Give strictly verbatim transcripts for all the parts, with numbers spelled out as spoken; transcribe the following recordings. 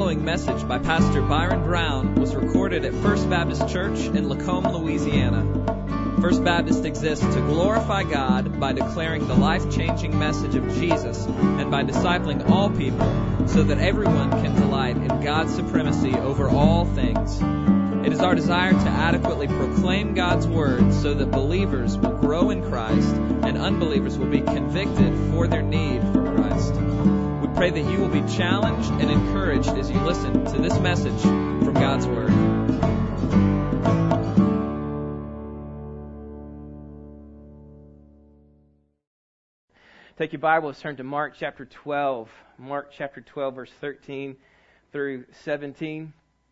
following message by Pastor Byron Brown was recorded at First Baptist Church in Lacombe, Louisiana. First Baptist exists to glorify God by declaring the life-changing message of Jesus and by discipling all people so that everyone can delight in God's supremacy over all things. It is our desire to adequately proclaim God's Word so that believers will grow in Christ and unbelievers will be convicted for their need for Christ. We pray that you will be challenged and encouraged as you listen to this message from God's Word. Take your Bibles, turn to Mark chapter twelve. Mark chapter twelve, verse thirteen through seventeen.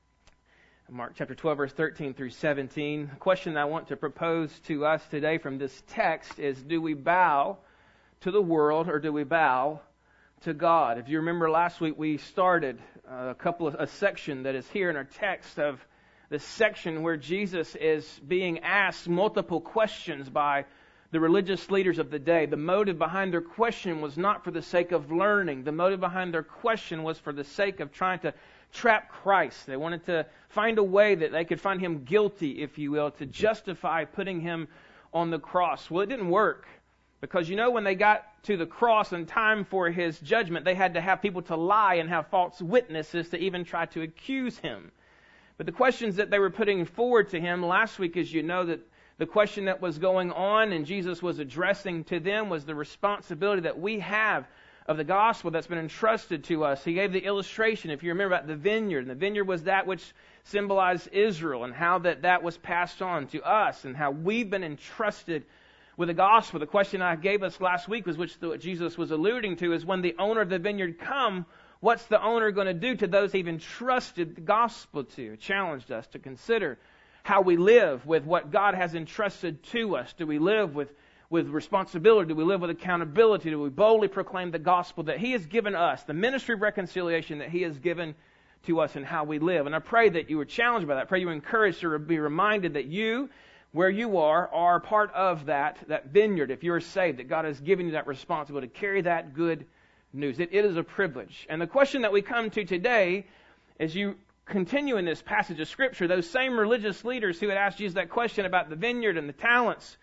Mark chapter twelve, verse thirteen through seventeen. The question I want to propose to us today from this text is, do we bow to the world or do we bow to God? If you remember last week, we started a couple of a section that is here in our text of this section where Jesus is being asked multiple questions by the religious leaders of the day. The motive behind their question was not for the sake of learning. The motive behind their question was for the sake of trying to trap Christ. They wanted to find a way that they could find Him guilty, if you will, to justify putting Him on the cross. Well, it didn't work. Because, you know, when they got to the cross and time for His judgment, they had to have people to lie and have false witnesses to even try to accuse Him. But the questions that they were putting forward to Him last week, as you know, that the question that was going on and Jesus was addressing to them was the responsibility that we have of the gospel that's been entrusted to us. He gave the illustration, if you remember, about the vineyard. And the vineyard was that which symbolized Israel and how that, that was passed on to us and how we've been entrusted with the gospel. The question I gave us last week was, which what Jesus was alluding to, is when the owner of the vineyard come, what's the owner going to do to those he've entrusted the gospel to? It challenged us to consider how we live with what God has entrusted to us. Do we live with, with responsibility? Do we live with accountability? Do we boldly proclaim the gospel that He has given us, the ministry of reconciliation that He has given to us, and how we live? And I pray that you were challenged by that. I pray you were encouraged to be reminded that you, where you are, are part of that, that vineyard. If you're saved, that God has given you that responsibility to carry that good news. It, it is a privilege. And the question that we come to today, as you continue in this passage of Scripture, those same religious leaders who had asked Jesus that question about the vineyard and the talents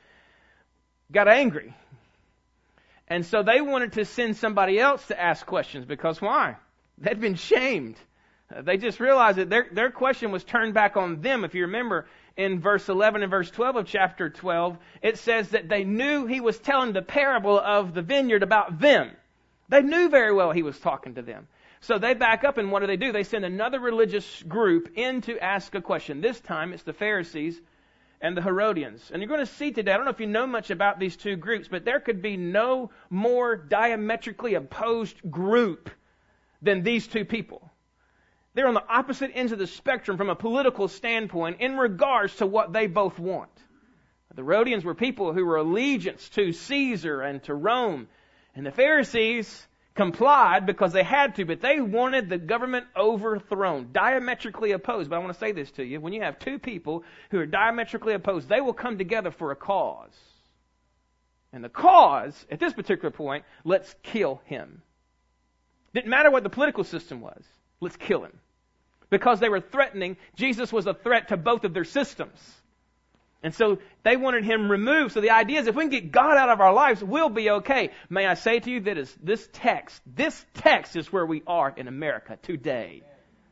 got angry. And so they wanted to send somebody else to ask questions, because why? They'd been shamed. They just realized that their, their question was turned back on them. If you remember, in verse eleven and verse twelve of chapter twelve, it says that they knew He was telling the parable of the vineyard about them. They knew very well He was talking to them. So they back up, and what do they do? They send another religious group in to ask a question. This time it's the Pharisees and the Herodians. And you're going to see today, I don't know if you know much about these two groups, but there could be no more diametrically opposed group than these two people. They're on the opposite ends of the spectrum from a political standpoint in regards to what they both want. The Herodians were people who were allegiance to Caesar and to Rome. And the Pharisees complied because they had to, but they wanted the government overthrown, diametrically opposed. But I want to say this to you. When you have two people who are diametrically opposed, they will come together for a cause. And the cause, at this particular point, let's kill him. Didn't matter what the political system was. Let's kill him. Because they were threatening, Jesus was a threat to both of their systems. And so they wanted Him removed. So the idea is, if we can get God out of our lives, we'll be okay. May I say to you that is this text, this text is where we are in America today.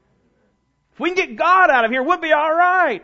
If we can get God out of here, we'll be all right.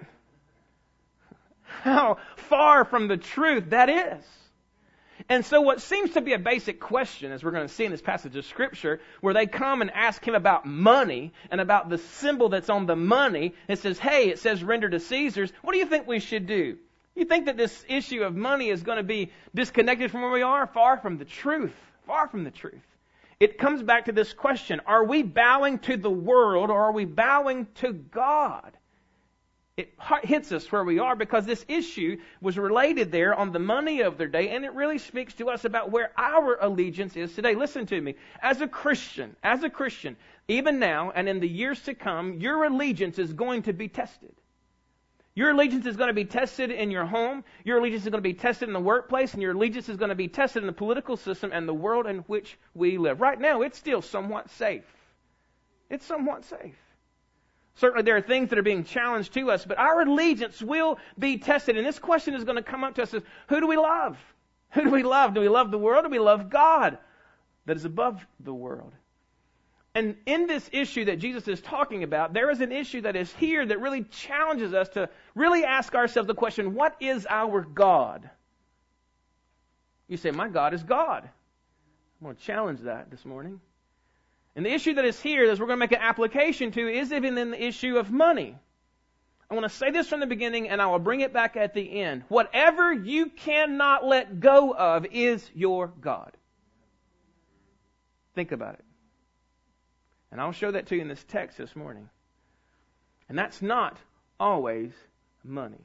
How far from the truth that is. And so what seems to be a basic question, as we're going to see in this passage of Scripture, where they come and ask Him about money and about the symbol that's on the money, it says, hey, it says render to Caesar's. What do you think we should do? You think that this issue of money is going to be disconnected from where we are? Far from the truth. Far from the truth. It comes back to this question, are we bowing to the world or are we bowing to God? It hits us where we are because this issue was related there on the money of their day, and it really speaks to us about where our allegiance is today. Listen to me. As a Christian, as a Christian, even now and in the years to come, your allegiance is going to be tested. Your allegiance is going to be tested in your home. Your allegiance is going to be tested in the workplace, and your allegiance is going to be tested in the political system and the world in which we live. Right now, it's still somewhat safe. It's somewhat safe. Certainly there are things that are being challenged to us, but our allegiance will be tested. And this question is going to come up to us as, who do we love? Who do we love? Do we love the world or do we love God that is above the world? And in this issue that Jesus is talking about, there is an issue that is here that really challenges us to really ask ourselves the question, what is our God? You say, my God is God. I'm going to challenge that this morning. And the issue that is here, as we're going to make an application to, is even in the issue of money. I want to say this from the beginning, and I will bring it back at the end. Whatever you cannot let go of is your God. Think about it. And I'll show that to you in this text this morning. And that's not always money.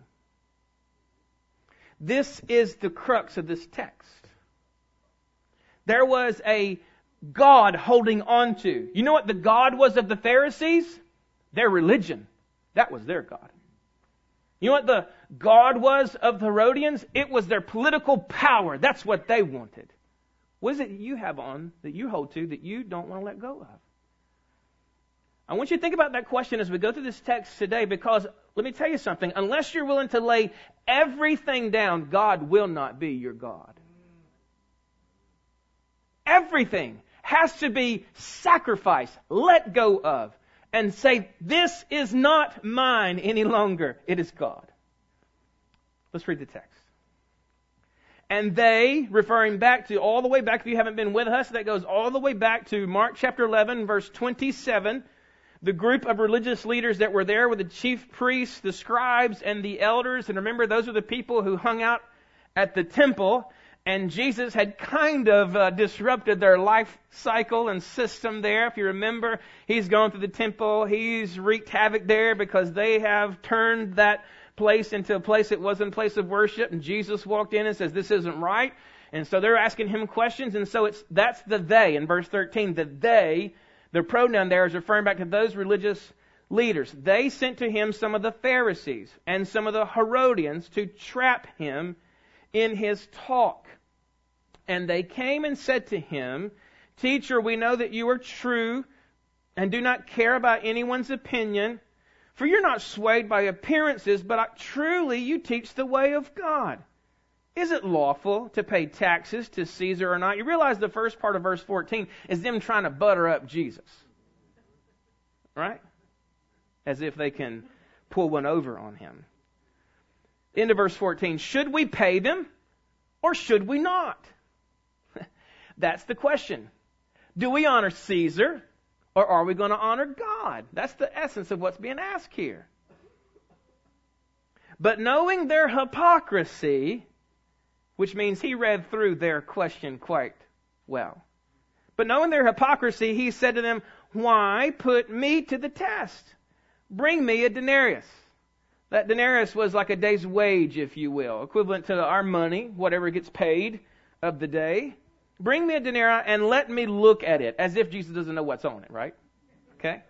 This is the crux of this text. There was a God holding on to. You know what the God was of the Pharisees? Their religion. That was their God. You know what the God was of the Herodians? It was their political power. That's what they wanted. What is it you have on that you hold to that you don't want to let go of? I want you to think about that question as we go through this text today, because let me tell you something. Unless you're willing to lay everything down, God will not be your God. Everything has to be sacrificed, let go of, and say, this is not mine any longer. It is God. Let's read the text. And they, referring back to all the way back, if you haven't been with us, that goes all the way back to Mark chapter eleven, verse twenty-seven. The group of religious leaders that were there were the chief priests, the scribes, and the elders. And remember, those are the people who hung out at the temple. And Jesus had kind of uh, disrupted their life cycle and system there. If you remember, he's gone through the temple. He's wreaked havoc there because they have turned that place into a place that wasn't a place of worship. And Jesus walked in and says, this isn't right. And so they're asking him questions. And so it's that's the they in verse thirteen. The they, the pronoun there is referring back to those religious leaders. They sent to him some of the Pharisees and some of the Herodians to trap him in his talk. And they came and said to him, Teacher, we know that you are true and do not care about anyone's opinion, for you're not swayed by appearances, but truly you teach the way of God. Is it lawful to pay taxes to Caesar or not? You realize the first part of verse fourteen is them trying to butter up Jesus. Right? As if they can pull one over on him. Into verse fourteen. Should we pay them or should we not? That's the question. Do we honor Caesar or are we going to honor God? That's the essence of what's being asked here. But knowing their hypocrisy, which means he read through their question quite well. But knowing their hypocrisy, he said to them, Why put me to the test? Bring me a denarius. That denarius was like a day's wage, if you will, equivalent to our money, whatever gets paid of the day. Bring me a denarius and let me look at it, as if Jesus doesn't know what's on it, right? Okay?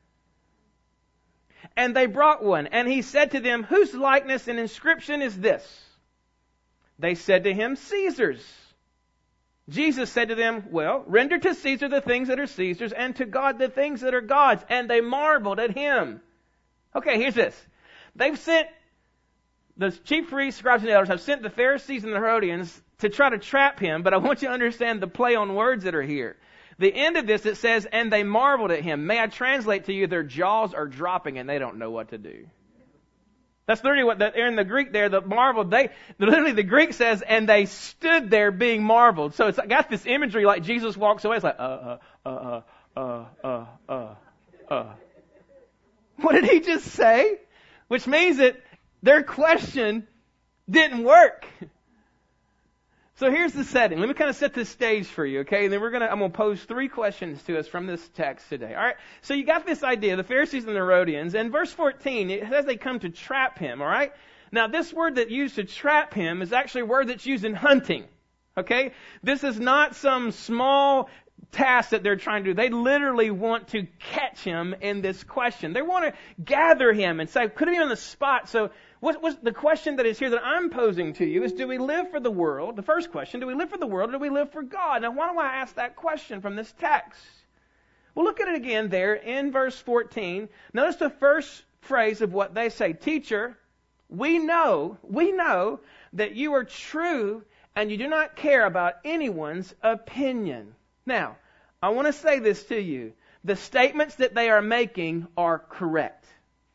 And they brought one, and he said to them, Whose likeness and inscription is this? They said to him, Caesar's. Jesus said to them, Well, render to Caesar the things that are Caesar's, and to God the things that are God's. And they marveled at him. Okay, here's this. They've sent, the chief priests, scribes, and elders have sent the Pharisees and the Herodians to try to trap him, but I want you to understand the play on words that are here. The end of this, it says, and they marveled at him. May I translate to you, their jaws are dropping and they don't know what to do. That's literally what, the, in the Greek there, the marveled, they, literally the Greek says, and they stood there being marveled. So it's got this imagery like Jesus walks away. It's like, uh, uh, uh, uh, uh, uh, uh. What did he just say? Which means that their question didn't work. So here's the setting. Let me kind of set this stage for you, okay? And then we're gonna, I'm gonna pose three questions to us from this text today. All right. So you got this idea, the Pharisees and the Herodians, and verse fourteen, it says they come to trap him. All right. Now this word that used to trap him is actually a word that's used in hunting. Okay. This is not some small task that they're trying to do. They literally want to catch him in this question. They want to gather him and say, put him on the spot. So what was the question that is here that I'm posing to you is, do we live for the world? The first question, do we live for the world or do we live for God? Now, why do I ask that question from this text? Well, look at it again there in verse fourteen. Notice the first phrase of what they say. Teacher, we know, we know that you are true and you do not care about anyone's opinion. Now, I want to say this to you. The statements that they are making are correct.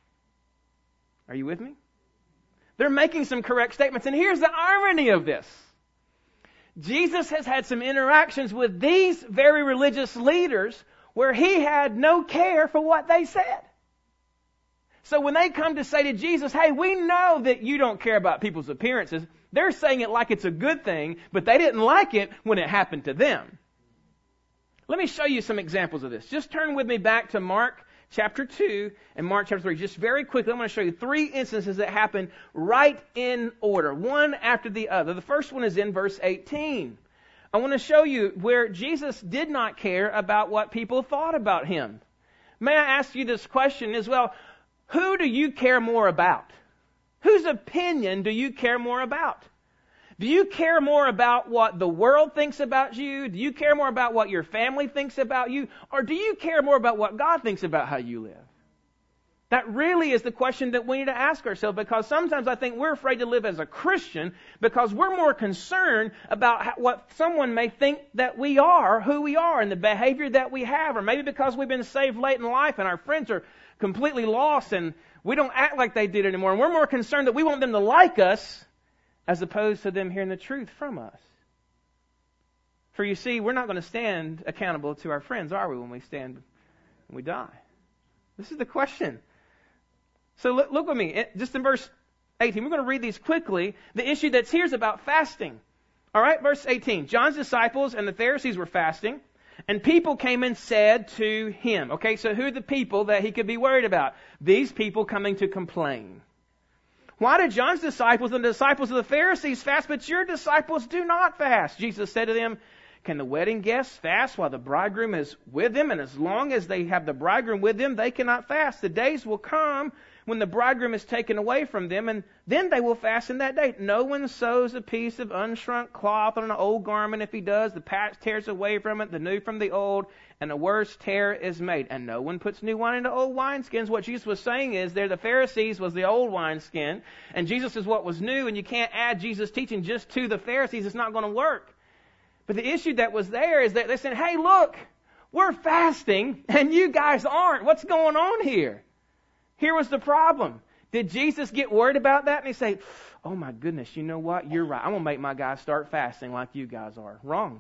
Are you with me? They're making some correct statements. And here's the irony of this. Jesus has had some interactions with these very religious leaders where he had no care for what they said. So when they come to say to Jesus, hey, we know that you don't care about people's appearances, they're saying it like it's a good thing, but they didn't like it when it happened to them. Let me show you some examples of this. Just turn with me back to Mark chapter two and Mark chapter three. Just very quickly, I'm going to show you three instances that happen right in order, one after the other. The first one is in verse eighteen. I want to show you where Jesus did not care about what people thought about him. May I ask you this question as well? Who do you care more about? Whose opinion do you care more about? Do you care more about what the world thinks about you? Do you care more about what your family thinks about you? Or do you care more about what God thinks about how you live? That really is the question that we need to ask ourselves, because sometimes I think we're afraid to live as a Christian because we're more concerned about how, what someone may think that we are, who we are, and the behavior that we have, or maybe because we've been saved late in life and our friends are completely lost and we don't act like they did anymore. And we're more concerned that we want them to like us as opposed to them hearing the truth from us. For you see, we're not going to stand accountable to our friends, are we, when we stand, when we die? This is the question. So look, look with me, it, just in verse eighteen. We're going to read these quickly. The issue that's here is about fasting. All right, verse eighteen. John's disciples and the Pharisees were fasting, and people came and said to him. Okay, so who are the people that he could be worried about? These people coming to complain. Why did John's disciples and the disciples of the Pharisees fast, but your disciples do not fast? Jesus said to them, can the wedding guests fast while the bridegroom is with them? And as long as they have the bridegroom with them, they cannot fast. The days will come when the bridegroom is taken away from them, and then they will fast in that day. No one sews a piece of unshrunk cloth on an old garment. If he does, the patch tears away from it, the new from the old, and a worse tear is made. And no one puts new wine into old wineskins. What Jesus was saying is there, the Pharisees was the old wineskin, and Jesus is what was new, and you can't add Jesus' teaching just to the Pharisees. It's not going to work. But the issue that was there is that they said, hey, look, we're fasting, and you guys aren't. What's going on here? Here was the problem. Did Jesus get worried about that? And he say, oh my goodness, you know what? You're right. I'm going to make my guys start fasting like you guys are. Wrong.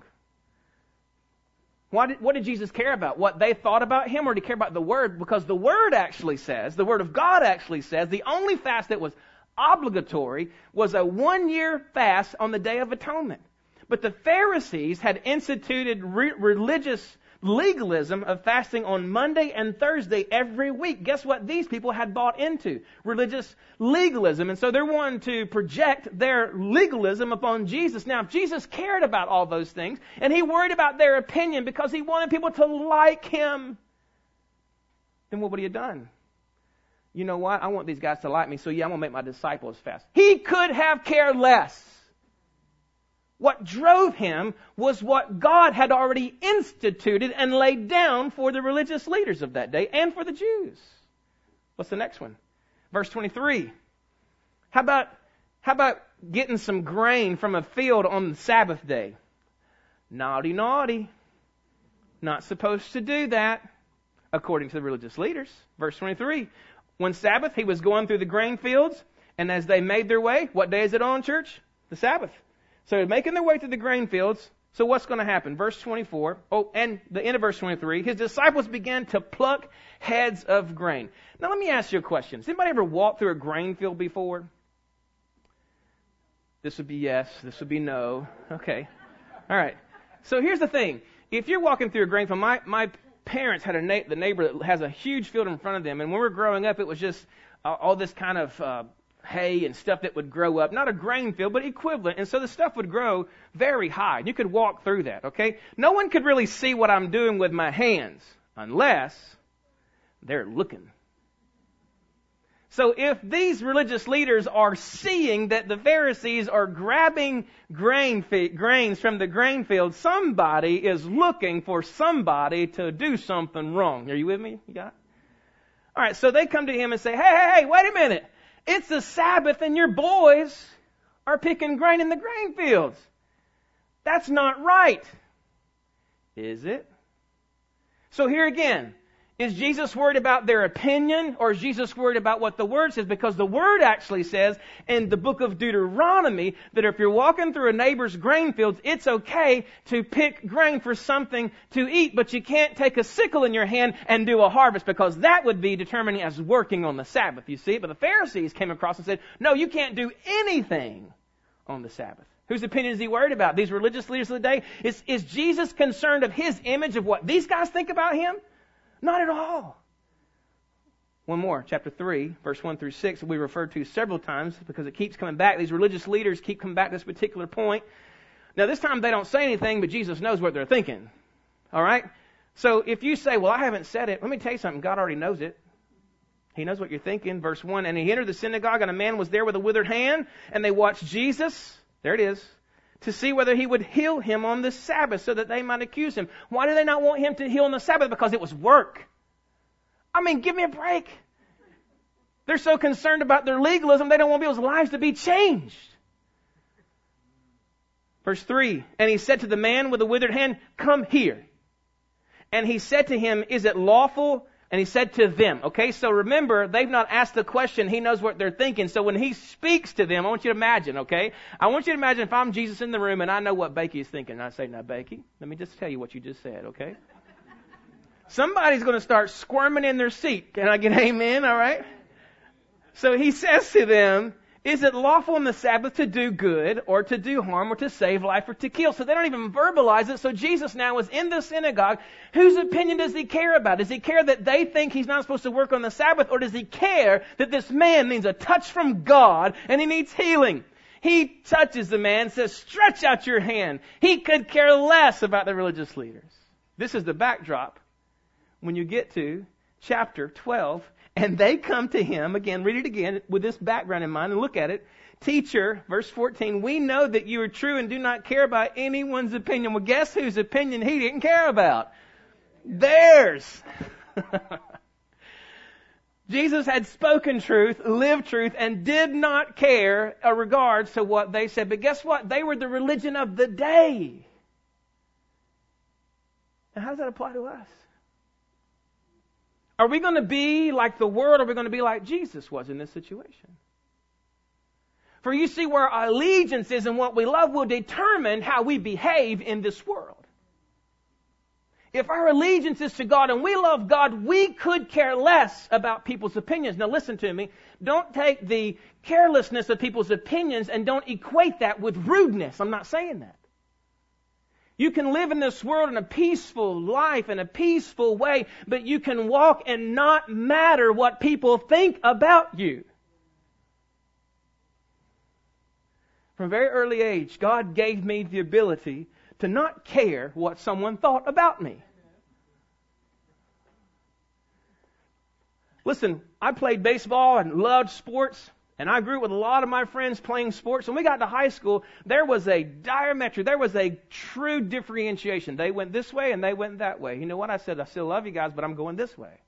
Why did, what did Jesus care about? What they thought about him, or did he care about the Word? Because the Word actually says, the Word of God actually says, the only fast that was obligatory was a one-year fast on the Day of Atonement. But the Pharisees had instituted re- religious legalism of fasting on Monday and Thursday every week. Guess what these people had bought into? Religious legalism. And so they're wanting to project their legalism upon Jesus. Now, if Jesus cared about all those things, and he worried about their opinion because he wanted people to like him, then what would he have done? You know what? I want these guys to like me, so yeah, I'm going to make my disciples fast. He could have cared less. What drove him was what God had already instituted and laid down for the religious leaders of that day and for the Jews. What's the next one? Verse twenty-three. How about, how about getting some grain from a field on the Sabbath day? Naughty, naughty. Not supposed to do that, according to the religious leaders. Verse twenty-three. One Sabbath, he was going through the grain fields, and as they made their way, what day is it on, church? The Sabbath. So they're making their way to the grain fields. So what's going to happen? Verse twenty-four. Oh, and the end of verse twenty-three. His disciples began to pluck heads of grain. Now let me ask you a question. Has anybody ever walked through a grain field before? This would be yes. This would be no. Okay. All right. So here's the thing. If you're walking through a grain field, my, my parents had a na- the neighbor that has a huge field in front of them. And when we were growing up, it was just uh, all this kind of Uh, hay and stuff that would grow up. Not a grain field, but equivalent. And so the stuff would grow very high. You could walk through that, okay? No one could really see what I'm doing with my hands unless they're looking. So if these religious leaders are seeing that the Pharisees are grabbing grain fi- grains from the grain field, somebody is looking for somebody to do something wrong. Are you with me? You got it? All right, so they come to him and say, hey, hey, hey, wait a minute. It's the Sabbath and your boys are picking grain in the grain fields. That's not right. Is it? So here again, is Jesus worried about their opinion, or is Jesus worried about what the Word says? Because the Word actually says in the book of Deuteronomy that if you're walking through a neighbor's grain fields, it's okay to pick grain for something to eat, but you can't take a sickle in your hand and do a harvest, because that would be determining as working on the Sabbath, you see. But the Pharisees came across and said, no, you can't do anything on the Sabbath. Whose opinion is he worried about? These religious leaders of the day? Is, is Jesus concerned of his image, of what these guys think about him? Not at all. One more, chapter three, verse one through six, we referred to several times because it keeps coming back. These religious leaders keep coming back to this particular point. Now this time they don't say anything, but Jesus knows what they're thinking. All right? So if you say, well, I haven't said it, let me tell you something. God already knows it. He knows what you're thinking. Verse one, and he entered the synagogue, and a man was there with a withered hand, and they watched Jesus. There it is. To see whether he would heal him on the Sabbath so that they might accuse him. Why do they not want him to heal on the Sabbath? Because it was work. I mean, give me a break. They're so concerned about their legalism, they don't want people's lives to be changed. Verse three, and he said to the man with the withered hand, come here. And he said to him, is it lawful? And he said to them, okay, so remember, they've not asked the question. He knows what they're thinking. So when he speaks to them, I want you to imagine, okay? I want you to imagine if I'm Jesus in the room and I know what Bakey is thinking. And I say, now, Bakey, let me just tell you what you just said, okay? Somebody's going to start squirming in their seat. Can I get amen, all right? So he says to them, is it lawful on the Sabbath to do good or to do harm or to save life or to kill? So they don't even verbalize it. So Jesus now is in the synagogue. Whose opinion does he care about? Does he care that they think he's not supposed to work on the Sabbath? Or does he care that this man needs a touch from God and he needs healing? He touches the man, says, stretch out your hand. He could care less about the religious leaders. This is the backdrop when you get to chapter twelve. And they come to him, again, read it again with this background in mind and look at it. Teacher, verse fourteen, we know that you are true and do not care about anyone's opinion. Well, guess whose opinion he didn't care about? Theirs. Jesus had spoken truth, lived truth, and did not care in regards to what they said. But guess what? They were the religion of the day. Now, how does that apply to us? Are we going to be like the world, or are we going to be like Jesus was in this situation? For you see, where our allegiance is and what we love will determine how we behave in this world. If our allegiance is to God and we love God, we could care less about people's opinions. Now listen to me. Don't take the carelessness of people's opinions and don't equate that with rudeness. I'm not saying that. You can live in this world in a peaceful life, in a peaceful way, but you can walk and not matter what people think about you. From a very early age, God gave me the ability to not care what someone thought about me. Listen, I played baseball and loved sports. And I grew up with a lot of my friends playing sports. When we got to high school, there was a diametric, there was a true differentiation. They went this way and they went that way. You know what? I said, I still love you guys, but I'm going this way.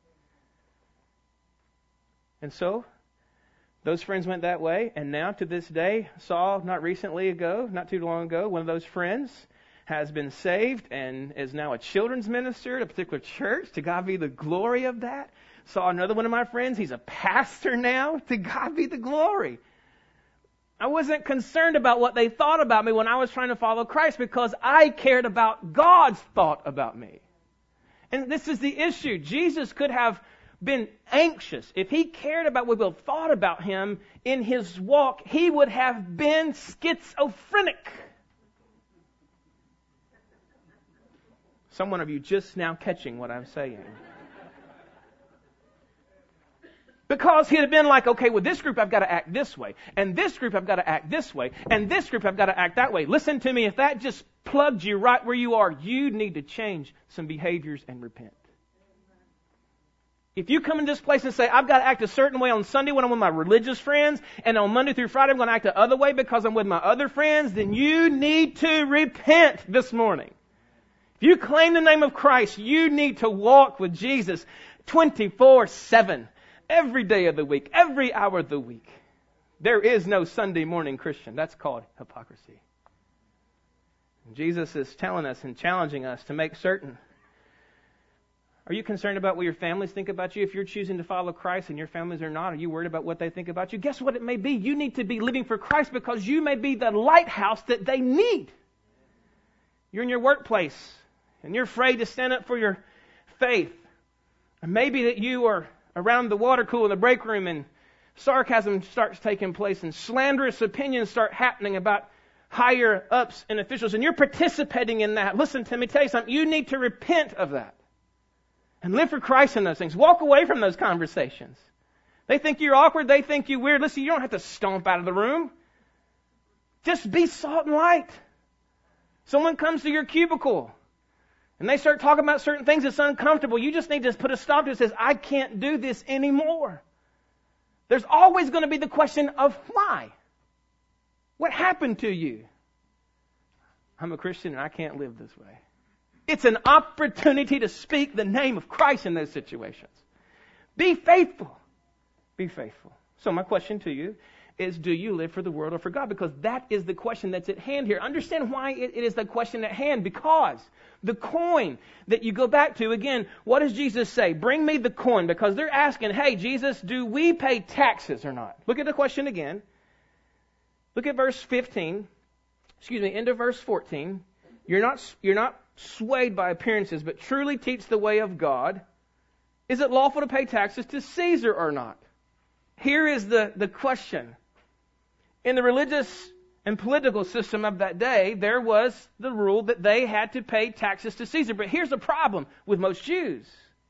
And so, those friends went that way. And now, to this day, saw not recently ago, not too long ago, one of those friends has been saved and is now a children's minister at a particular church. To God be the glory of that. Saw another one of my friends. He's a pastor now. To God be the glory. I wasn't concerned about what they thought about me when I was trying to follow Christ because I cared about God's thought about me. And this is the issue. Jesus could have been anxious. If he cared about what people thought about him in his walk, he would have been schizophrenic. Some one of you just now catching what I'm saying. Because he'd have been like, okay, with this group I've got to act this way, and this group I've got to act this way, and this group I've got to act that way. Listen to me, if that just plugged you right where you are, you need to change some behaviors and repent. If you come in this place and say, I've got to act a certain way on Sunday when I'm with my religious friends, and on Monday through Friday I'm going to act the other way because I'm with my other friends, then you need to repent this morning. If you claim the name of Christ, you need to walk with Jesus twenty-four seven, every day of the week, every hour of the week. There is no Sunday morning Christian. That's called hypocrisy. And Jesus is telling us and challenging us to make certain. Are you concerned about what your families think about you? If you're choosing to follow Christ and your families are not, are you worried about what they think about you? Guess what it may be? You need to be living for Christ because you may be the lighthouse that they need. You're in your workplace and you're afraid to stand up for your faith. Or maybe that you are around the water cooler in the break room and sarcasm starts taking place and slanderous opinions start happening about higher ups and officials, and you're participating in that. Listen, let me tell you something. You need to repent of that. And live for Christ in those things. Walk away from those conversations. They think you're awkward. They think you're weird. Listen, you don't have to stomp out of the room. Just be salt and light. Someone comes to your cubicle and they start talking about certain things that's uncomfortable. You just need to put a stop to it and says, I can't do this anymore. There's always going to be the question of why. What happened to you? I'm a Christian and I can't live this way. It's an opportunity to speak the name of Christ in those situations. Be faithful. Be faithful. So my question to you is, do you live for the world or for God? Because that is the question that's at hand here. Understand why it is the question at hand. Because the coin that you go back to, again, what does Jesus say? Bring me the coin. Because they're asking, hey, Jesus, do we pay taxes or not? Look at the question again. Look at verse fifteen. Excuse me, into verse fourteen. You're not, you're not swayed by appearances, but truly teach the way of God. Is it lawful to pay taxes to Caesar or not? Here is the, the question. In the religious and political system of that day, there was the rule that they had to pay taxes to Caesar. But here's the problem with most Jews.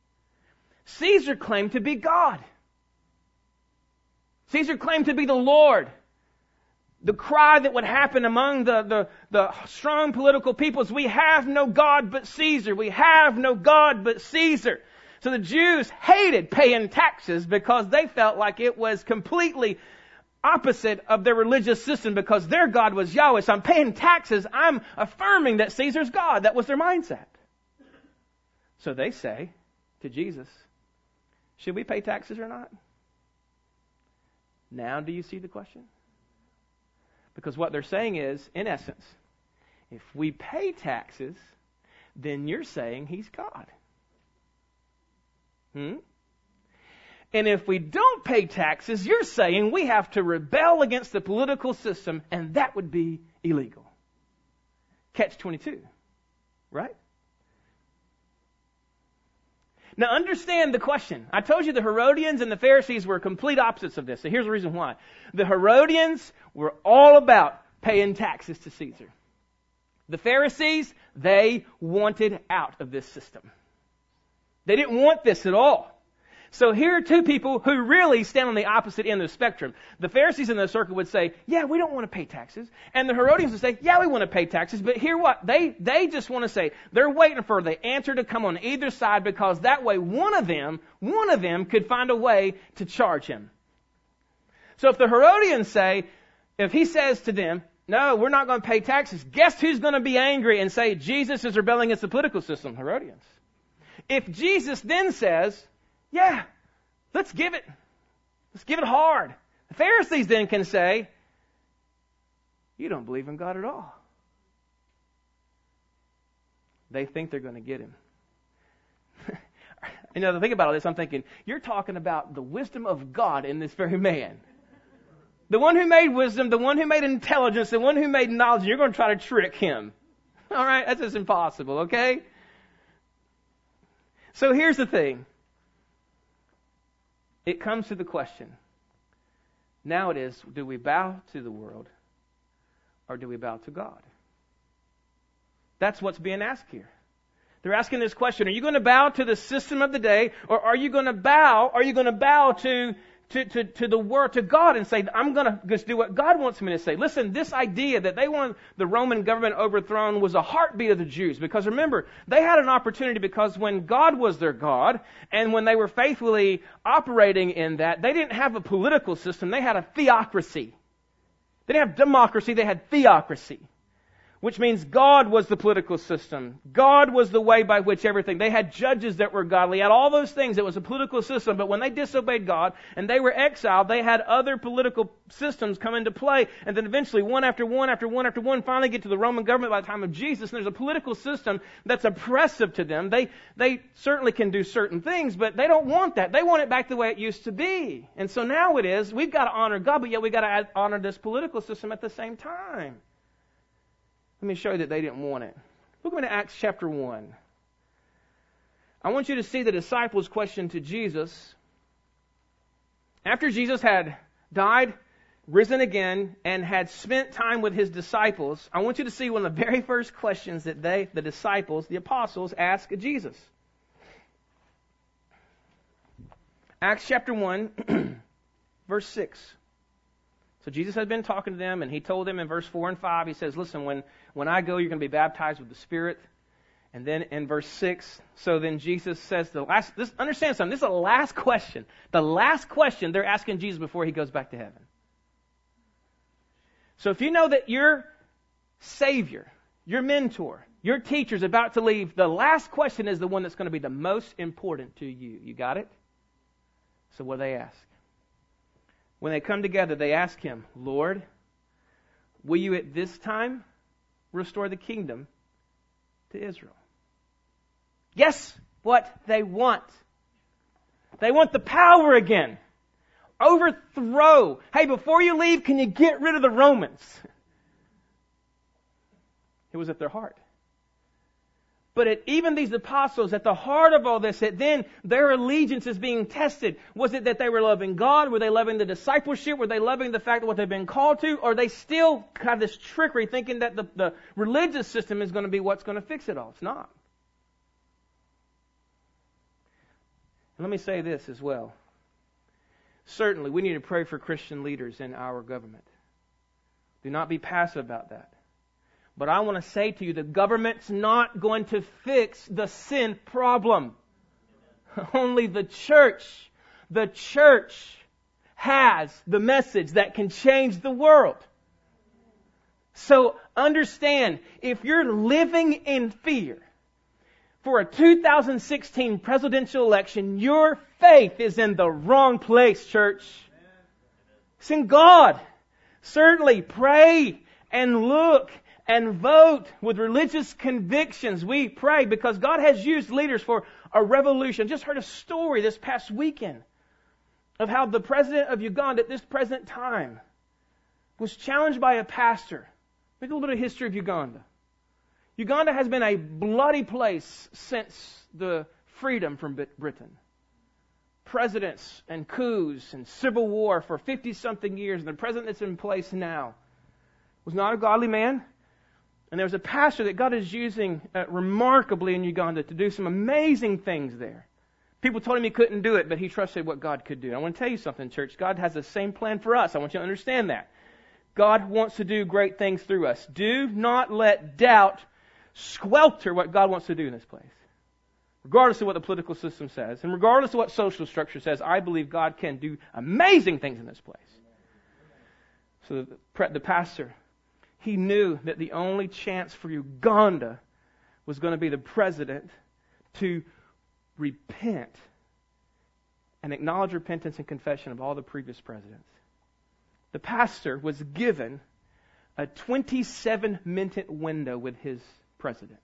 Caesar claimed to be God. Caesar claimed to be the Lord. The cry that would happen among the, the, the strong political peoples, we have no God but Caesar. We have no God but Caesar. So the Jews hated paying taxes because they felt like it was completely opposite of their religious system because their God was Yahweh. So I'm paying taxes. I'm affirming that Caesar's God. That was their mindset. So they say to Jesus, should we pay taxes or not? Now do you see the question? Because what they're saying is, in essence, if we pay taxes, then you're saying he's God. Hmm? And if we don't pay taxes, you're saying we have to rebel against the political system, and that would be illegal. Catch twenty-two, right? Now understand the question. I told you the Herodians and the Pharisees were complete opposites of this. So here's the reason why. The Herodians were all about paying taxes to Caesar. The Pharisees, they wanted out of this system. They didn't want this at all. So here are two people who really stand on the opposite end of the spectrum. The Pharisees in the circle would say, yeah, we don't want to pay taxes. And the Herodians would say, yeah, we want to pay taxes. But hear what? They, they just want to say, they're waiting for the answer to come on either side because that way one of them, one of them could find a way to charge him. So if the Herodians say, if he says to them, no, we're not going to pay taxes, guess who's going to be angry and say Jesus is rebelling against the political system? Herodians. If Jesus then says, yeah, let's give it. Let's give it hard. The Pharisees then can say, you don't believe in God at all. They think they're going to get him. You know, the thing about all this, I'm thinking, you're talking about the wisdom of God in this very man. The one who made wisdom, the one who made intelligence, the one who made knowledge, you're going to try to trick him. All right, that's just impossible, okay? So here's the thing. It comes to the question. Now it is, do we bow to the world or do we bow to God? That's what's being asked here. They're asking this question, are you going to bow to the system of the day or are you going to bow, are you going to bow to, to, to, to the world, to God, and say, I'm going to just do what God wants me to say. Listen, this idea that they want the Roman government overthrown was a heartbeat of the Jews. Because remember, they had an opportunity, because when God was their God, and when they were faithfully operating in that, they didn't have a political system, they had a theocracy. They didn't have democracy, they had theocracy. Which means God was the political system. God was the way by which everything. They had judges that were godly, had all those things. It was a political system. But when they disobeyed God and they were exiled, they had other political systems come into play. And then eventually, one after one after one after one, finally get to the Roman government by the time of Jesus. And there's a political system that's oppressive to them. They, they certainly can do certain things, but they don't want that. They want it back the way it used to be. And so now it is, we've got to honor God, but yet we've got to honor this political system at the same time. Let me show you that they didn't want it. Look at Acts chapter one. I want you to see the disciples' question to Jesus. After Jesus had died, risen again, and had spent time with his disciples, I want you to see one of the very first questions that they, the disciples, the apostles, asked Jesus. Acts chapter one, verse six. So Jesus had been talking to them, and he told them in verse four and five, he says, listen, when, when I go, you're going to be baptized with the Spirit. And then in verse six, so then Jesus says, the last, this, understand something, this is the last question. The last question they're asking Jesus before he goes back to heaven. So if you know that your Savior, your mentor, your teacher is about to leave, the last question is the one that's going to be the most important to you. You got it? So what do they ask? When they come together, they ask him, Lord, will you at this time restore the kingdom to Israel? Guess what they want? They want the power again. Overthrow. Hey, before you leave, can you get rid of the Romans? It was at their heart. But at even these apostles, at the heart of all this, that then their allegiance is being tested. Was it that they were loving God? Were they loving the discipleship? Were they loving the fact of what they've been called to? Or are they still have this trickery thinking that the, the religious system is going to be what's going to fix it all? It's not. And let me say this as well. Certainly, we need to pray for Christian leaders in our government. Do not be passive about that. But I want to say to you, the government's not going to fix the sin problem. Only the church, the church has the message that can change the world. So understand, if you're living in fear for a two thousand sixteen presidential election, your faith is in the wrong place, church. It's in God. Certainly pray and look and vote with religious convictions. We pray because God has used leaders for a revolution. Just heard a story this past weekend of how the president of Uganda at this present time was challenged by a pastor. Make a little bit of history of Uganda. Uganda has been a bloody place since the freedom from Britain. Presidents and coups and civil war for fifty-something years. And the president that's in place now was not a godly man. And there was a pastor that God is using uh, remarkably in Uganda to do some amazing things there. People told him he couldn't do it, but he trusted what God could do. I want to tell you something, church. God has the same plan for us. I want you to understand that. God wants to do great things through us. Do not let doubt squelter what God wants to do in this place. Regardless of what the political system says, and regardless of what social structure says, I believe God can do amazing things in this place. So the, the pastor, he knew that the only chance for Uganda was going to be the president to repent and acknowledge repentance and confession of all the previous presidents. The pastor was given a twenty-seven minute window with his president.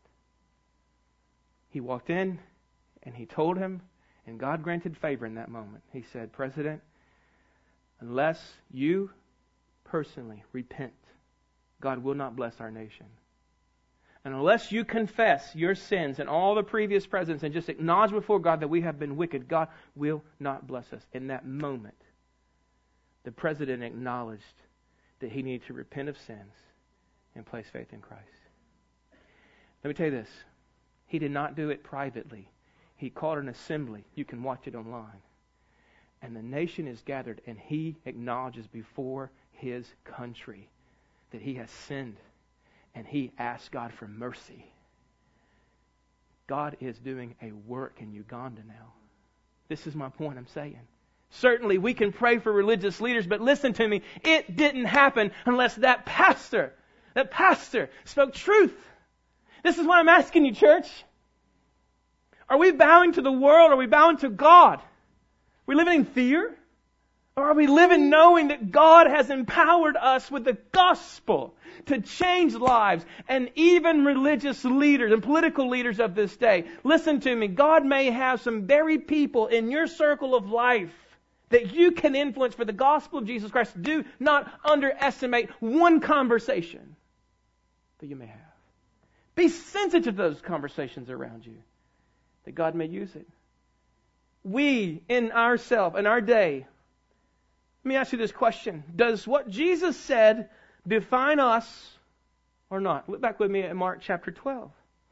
He walked in and he told him, and God granted favor in that moment. He said, President, unless you personally repent, God will not bless our nation. And unless you confess your sins and all the previous presidents and just acknowledge before God that we have been wicked, God will not bless us. In that moment, the president acknowledged that he needed to repent of sins and place faith in Christ. Let me tell you this. He did not do it privately. He called an assembly. You can watch it online. And the nation is gathered, and he acknowledges before his country that he has sinned, and he asks God for mercy. God is doing a work in Uganda now. This is my point I'm saying. Certainly we can pray for religious leaders, but listen to me, it didn't happen unless that pastor, that pastor spoke truth. This is why I'm asking you, church. Are we bowing to the world? Are we bowing to God? Are we living in fear? Or are we living knowing that God has empowered us with the gospel to change lives? And even religious leaders and political leaders of this day, listen to me, God may have some very people in your circle of life that you can influence for the gospel of Jesus Christ. Do not underestimate one conversation that you may have. Be sensitive to those conversations around you, that God may use it. We, in ourselves, in our day, let me ask you this question. Does what Jesus said define us or not? Look back with me at Mark chapter twelve.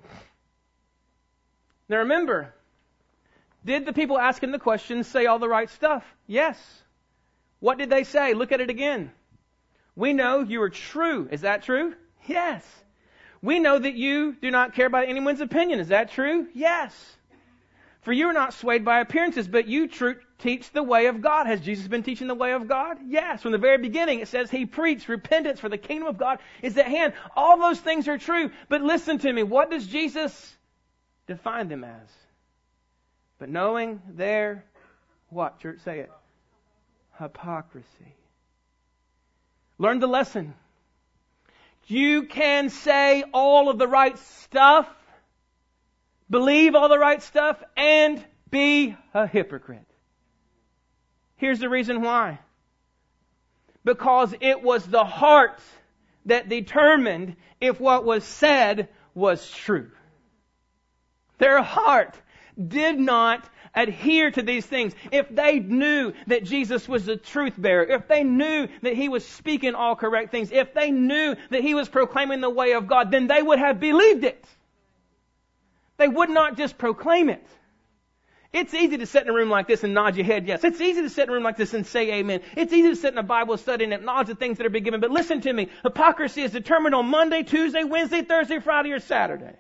Now remember, did the people asking the question say all the right stuff? Yes. What did they say? Look at it again. We know you are true. Is that true? Yes. We know that you do not care about anyone's opinion. Is that true? Yes. For you are not swayed by appearances, but you tr- teach the way of God. Has Jesus been teaching the way of God? Yes. From the very beginning it says He preached repentance for the kingdom of God is at hand. All those things are true. But listen to me. What does Jesus define them as? But knowing their, what? Church, say it. Hypocrisy. Learn the lesson. You can say all of the right stuff, believe all the right stuff, and be a hypocrite. Here's the reason why. Because it was the heart that determined if what was said was true. Their heart did not adhere to these things. If they knew that Jesus was the truth bearer, if they knew that He was speaking all correct things, if they knew that He was proclaiming the way of God, then they would have believed it. They would not just proclaim it. It's easy to sit in a room like this and nod your head yes. It's easy to sit in a room like this and say amen. It's easy to sit in a Bible study and acknowledge the things that are being given. But listen to me. Hypocrisy is determined on Monday, Tuesday, Wednesday, Thursday, Friday, or Saturday.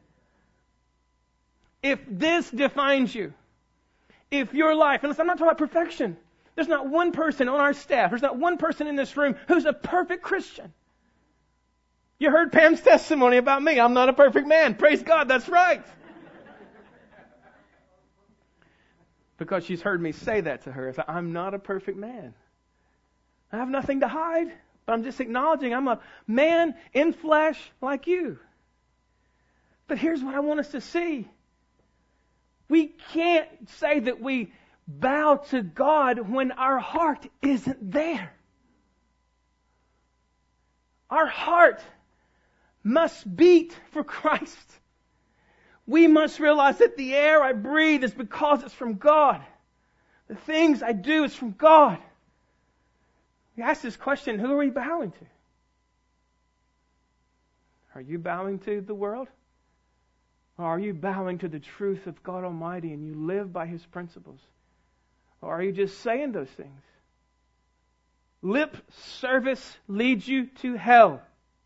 If this defines you, if your life, and listen, I'm not talking about perfection. There's not one person on our staff, there's not one person in this room who's a perfect Christian. You heard Pam's testimony about me. I'm not a perfect man. Praise God, that's right. Because she's heard me say that to her. I'm not a perfect man. I have nothing to hide, but I'm just acknowledging I'm a man in flesh like you. But here's what I want us to see. We can't say that we bow to God when our heart isn't there. Our heart must beat for Christ. We must realize that the air I breathe is because it's from God. The things I do is from God. We ask this question, who are we bowing to? Are you bowing to the world? Or are you bowing to the truth of God Almighty and you live by His principles? Or are you just saying those things? Lip service leads you to hell.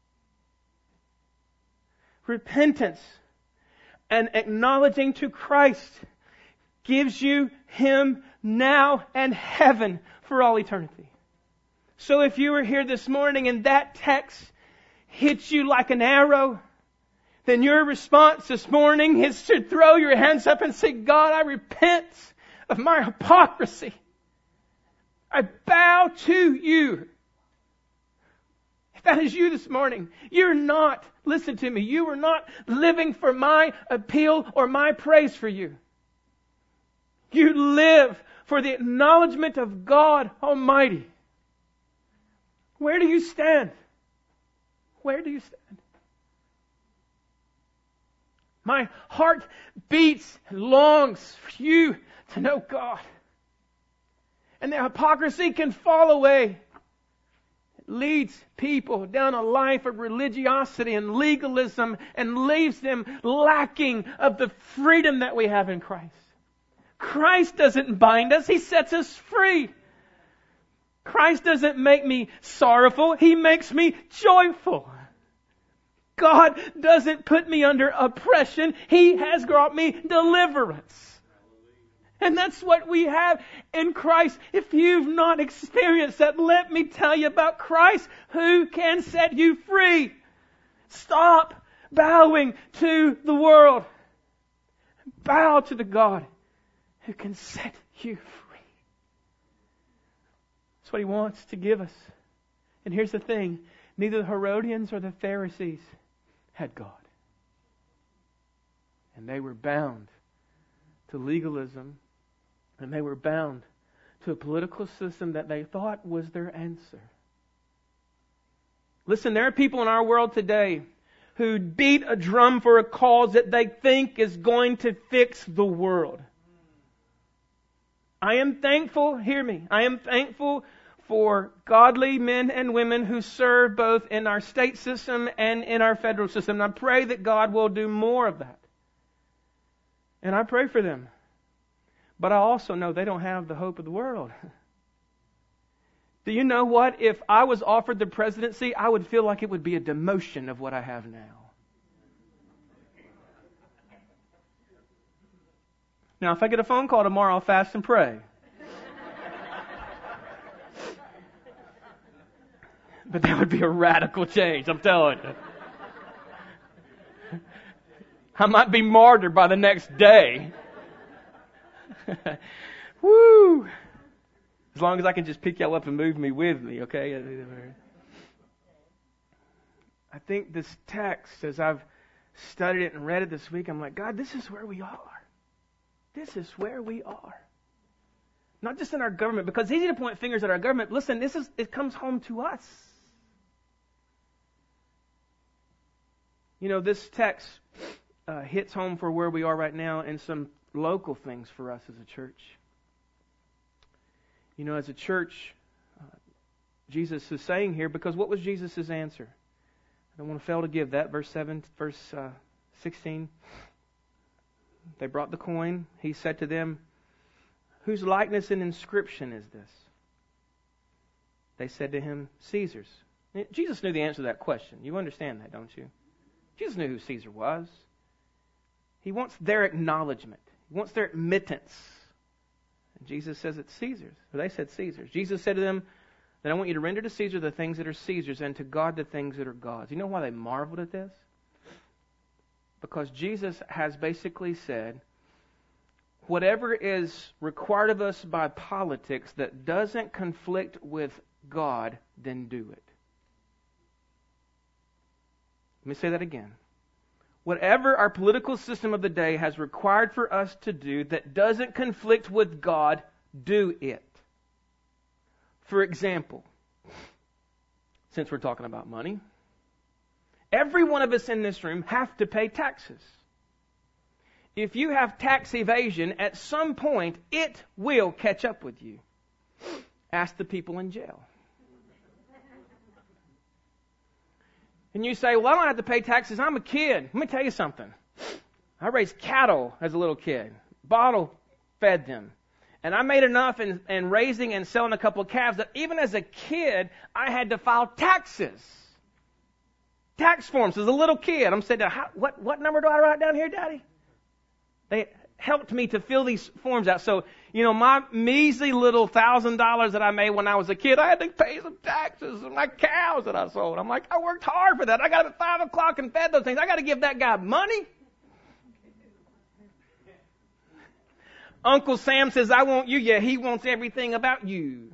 Repentance and acknowledging to Christ gives you Him now and heaven for all eternity. So if you were here this morning and that text hits you like an arrow, then your response this morning is to throw your hands up and say, God, I repent of my hypocrisy. I bow to you. If that is you this morning, you're not, listen to me, you are not living for my appeal or my praise for you. You live for the acknowledgement of God Almighty. Where do you stand? Where do you stand? My heart beats and longs for you to know God. And the hypocrisy can fall away. It leads people down a life of religiosity and legalism and leaves them lacking of the freedom that we have in Christ. Christ doesn't bind us. He sets us free. Christ doesn't make me sorrowful. He makes me joyful. God doesn't put me under oppression. He has brought me deliverance. And that's what we have in Christ. If you've not experienced that, let me tell you about Christ who can set you free. Stop bowing to the world. Bow to the God who can set you free. That's what He wants to give us. And here's the thing. Neither the Herodians or the Pharisees had God. And they were bound to legalism. And they were bound to a political system that they thought was their answer. Listen, there are people in our world today who beat a drum for a cause that they think is going to fix the world. I am thankful, hear me, I am thankful for godly men and women who serve both in our state system and in our federal system. And I pray that God will do more of that. And I pray for them. But I also know they don't have the hope of the world. Do you know what? If I was offered the presidency, I would feel like it would be a demotion of what I have now. Now, if I get a phone call tomorrow, I'll fast and pray. But that would be a radical change, I'm telling you. I might be martyred by the next day. Woo! As long as I can just pick y'all up and move me with me, okay? I think this text, as I've studied it and read it this week, I'm like, God, this is where we are. This is where we are. Not just in our government, because it's easy to point fingers at our government. Listen, this is it comes home to us. You know, this text uh, hits home for where we are right now in some local things for us as a church. You know, as a church, uh, Jesus is saying here, because what was Jesus' answer? I don't want to fail to give that. Verse seven, verse uh, sixteen. They brought the coin. He said to them, "Whose likeness and inscription is this?" They said to him, "Caesar's." Jesus knew the answer to that question. You understand that, don't you? Jesus knew who Caesar was. He wants their acknowledgement. He wants their admittance. And Jesus says it's Caesar's. Or they said Caesar's. Jesus said to them, "Then I want you to render to Caesar the things that are Caesar's, and to God the things that are God's." You know why they marveled at this? Because Jesus has basically said, whatever is required of us by politics that doesn't conflict with God, then do it. Let me say that again. Whatever our political system of the day has required for us to do that doesn't conflict with God, do it. For example, since we're talking about money, every one of us in this room have to pay taxes. If you have tax evasion, at some point, it will catch up with you. Ask the people in jail. And you say, well, I don't have to pay taxes. I'm a kid. Let me tell you something. I raised cattle as a little kid. Bottle fed them. And I made enough in, in raising and selling a couple of calves that even as a kid, I had to file taxes. Tax forms as a little kid. I'm saying, How, what, what number do I write down here, Daddy? They helped me to fill these forms out. So, you know, my measly little thousand dollars that I made when I was a kid, I had to pay some taxes on my cows that I sold. I'm like, I worked hard for that. I got up at five o'clock and fed those things. I got to give that guy money. Uncle Sam says, I want you. Yeah, he wants everything about you.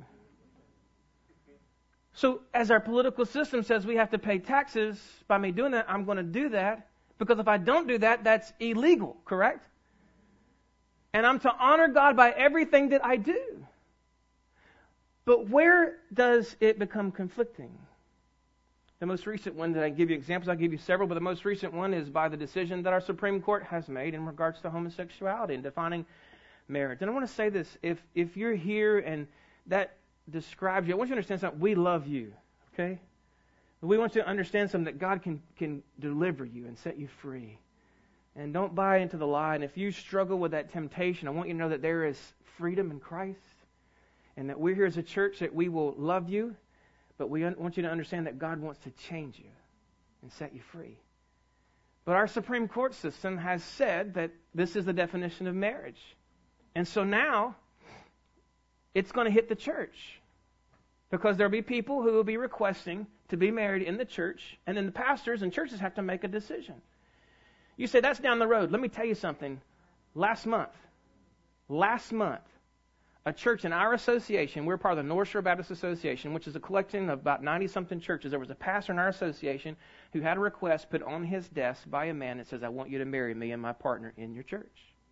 So as our political system says we have to pay taxes, by me doing that, I'm going to do that. Because if I don't do that, that's illegal, correct? And I'm to honor God by everything that I do. But where does it become conflicting? The most recent one that I give you examples, I'll give you several, but the most recent one is by the decision that our Supreme Court has made in regards to homosexuality and defining marriage. And I want to say this, if if you're here and that describes you, I want you to understand something. We love you, okay? We want you to understand something, that God can, can deliver you and set you free. And don't buy into the lie. And if you struggle with that temptation, I want you to know that there is freedom in Christ. And that we're here as a church that we will love you. But we want you to understand that God wants to change you and set you free. But our Supreme Court system has said that this is the definition of marriage. And so now, it's going to hit the church. Because there'll be people who will be requesting to be married in the church. And then the pastors and churches have to make a decision. You say, that's down the road. Let me tell you something. Last month, last month, a church in our association, we're part of the North Shore Baptist Association, which is a collection of about ninety-something churches. There was a pastor in our association who had a request put on his desk by a man that says, I want you to marry me and my partner in your church.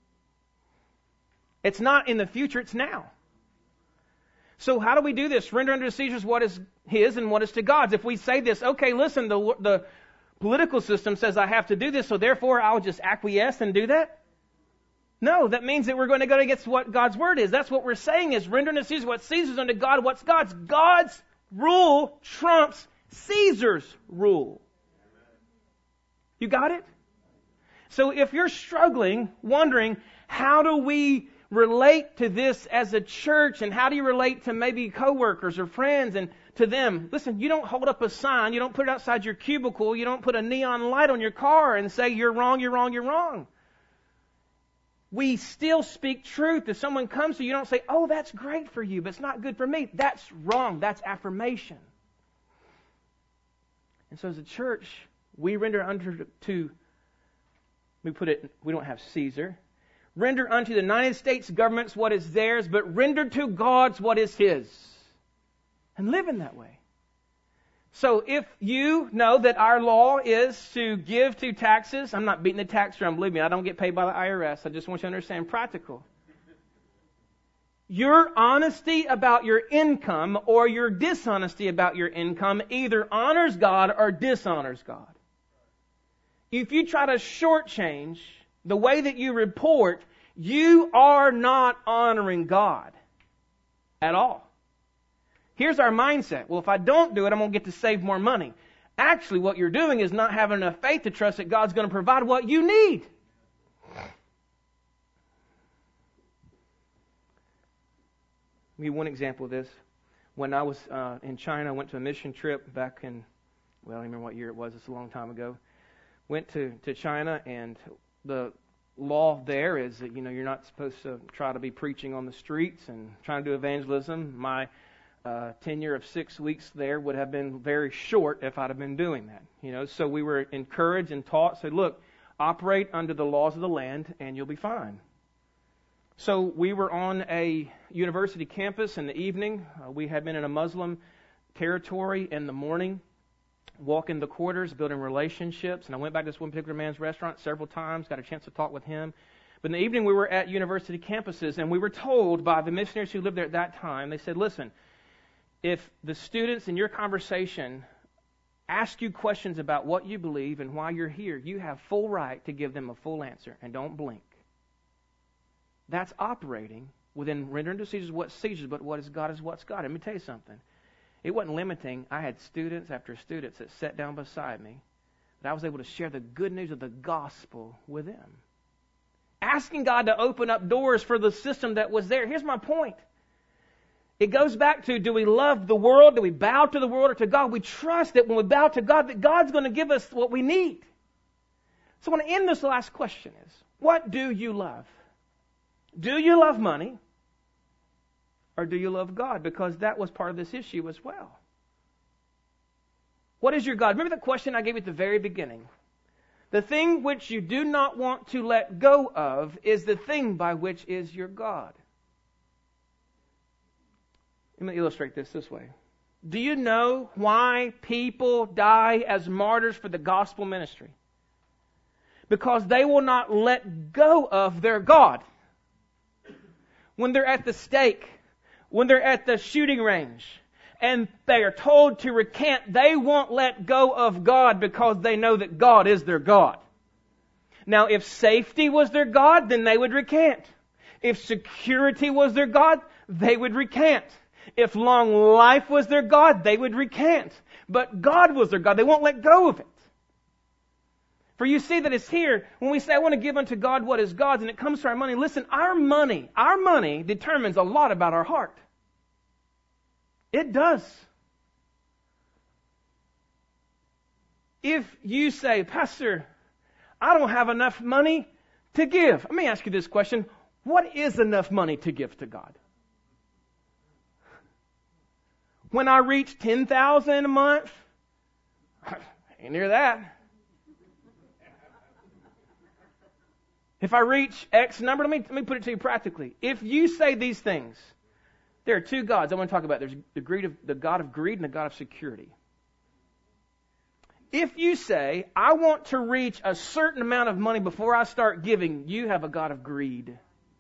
It's not in the future, it's now. So how do we do this? Render unto Caesar what is his and what is to God's. If we say this, okay, listen, the the political system says I have to do this, so therefore I'll just acquiesce and do that? No, that means that we're going to go against what God's word is. That's what we're saying is render unto Caesar what Caesar's, unto God what's God's. God's rule trumps Caesar's rule. You got it? So if you're struggling, wondering, how do we relate to this as a church, and how do you relate to maybe coworkers or friends and to them? Listen, you don't hold up a sign, you don't put it outside your cubicle, you don't put a neon light on your car and say you're wrong, you're wrong, you're wrong. We still speak truth. If someone comes to you, you don't say, oh, that's great for you, but it's not good for me. That's wrong. That's affirmation. And so as a church, we render unto, to, we put it, we don't have Caesar. Render unto the United States governments what is theirs, but render to God's what is His. And live in that way. So if you know that our law is to give to taxes, I'm not beating the tax drum, believe me, I don't get paid by the I R S. I just want you to understand practical. Your honesty about your income or your dishonesty about your income either honors God or dishonors God. If you try to shortchange the way that you report, you are not honoring God at all. Here's our mindset. Well, if I don't do it, I'm going to get to save more money. Actually, what you're doing is not having enough faith to trust that God's going to provide what you need. Give me one example of this. When I was uh, in China, I went to a mission trip back in, well, I don't remember what year it was. It's a long time ago. Went to, to China, and the law there is that, you know, you're not supposed to try to be preaching on the streets and trying to do evangelism. My Uh, tenure of six weeks there would have been very short if I'd have been doing that. You know, so we were encouraged and taught, said, look, operate under the laws of the land and you'll be fine. So we were on a university campus in the evening. Uh, we had been in a Muslim territory in the morning, walking the quarters, building relationships. And I went back to this one particular man's restaurant several times, got a chance to talk with him. But in the evening we were at university campuses, and we were told by the missionaries who lived there at that time, they said, listen, if the students in your conversation ask you questions about what you believe and why you're here, you have full right to give them a full answer, and don't blink. That's operating within rendering to Caesar what's Caesar's, but what is God is what's God. Let me tell you something. It wasn't limiting. I had students after students that sat down beside me that I was able to share the good news of the gospel with them. Asking God to open up doors for the system that was there. Here's my point. It goes back to, do we love the world? Do we bow to the world or to God? We trust that when we bow to God, that God's going to give us what we need. So I want to end this last question is, what do you love? Do you love money? Or do you love God? Because that was part of this issue as well. What is your God? Remember the question I gave you at the very beginning. The thing which you do not want to let go of is the thing by which is your God. Let me illustrate this this way. Do you know why people die as martyrs for the gospel ministry? Because they will not let go of their God. When they're at the stake, when they're at the shooting range, and they are told to recant, they won't let go of God because they know that God is their God. Now, if safety was their God, then they would recant. If security was their God, they would recant. If long life was their God, they would recant. But God was their God. They won't let go of it. For you see that it's here when we say, I want to give unto God what is God's, and it comes to our money. Listen, our money, our money determines a lot about our heart. It does. If you say, Pastor, I don't have enough money to give. Let me ask you this question. What is enough money to give to God? When I reach ten thousand dollars a month, ain't near that. If I reach X number, let me, let me put it to you practically. If you say these things, there are two gods I want to talk about. There's the, greed of, the God of greed and the God of security. If you say, I want to reach a certain amount of money before I start giving, you have a God of greed.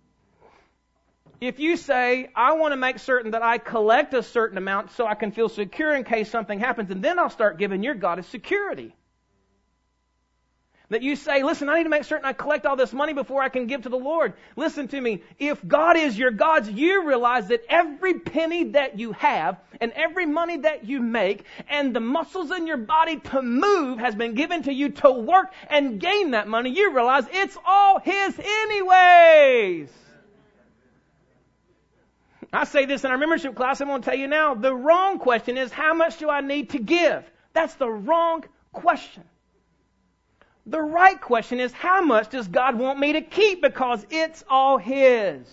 If you say, I want to make certain that I collect a certain amount so I can feel secure in case something happens, and then I'll start giving, your God is security. That you say, listen, I need to make certain I collect all this money before I can give to the Lord. Listen to me. If God is your God, you realize that every penny that you have and every money that you make and the muscles in your body to move has been given to you to work and gain that money. You realize it's all His anyways. I say this in our membership class. I'm going to tell you now. The wrong question is, how much do I need to give? That's the wrong question. The right question is, how much does God want me to keep? Because it's all His.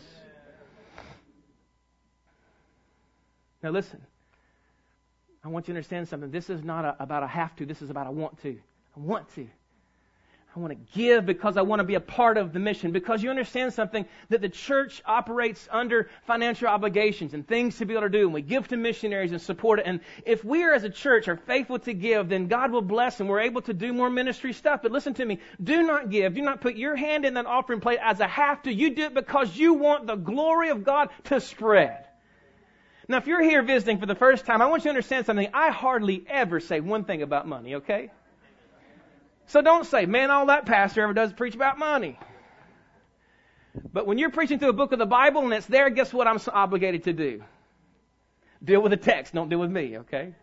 Now listen, I want you to understand something. This is not a, about a have to. This is about a want to. I want to. I want to give because I want to be a part of the mission. Because you understand something, that the church operates under financial obligations and things to be able to do. And we give to missionaries and support it. And if we are as a church are faithful to give, then God will bless and we're able to do more ministry stuff. But listen to me. Do not give. Do not put your hand in that offering plate as a have to. You do it because you want the glory of God to spread. Now, if you're here visiting for the first time, I want you to understand something. I hardly ever say one thing about money, okay? So don't say, man, all that pastor ever does is preach about money. But when you're preaching through a book of the Bible and it's there, guess what I'm obligated to do? Deal with the text, don't deal with me, okay?